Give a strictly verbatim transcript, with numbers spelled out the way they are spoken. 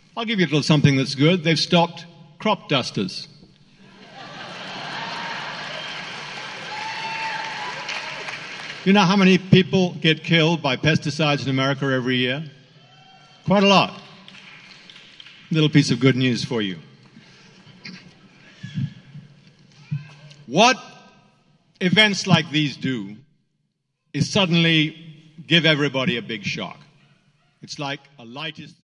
I'll give you a little something that's good. They've stopped crop dusters. You know how many people get killed by pesticides in America every year? Quite a lot. Little piece of good news for you. What events like these do is suddenly give everybody a big shock. It's like a light is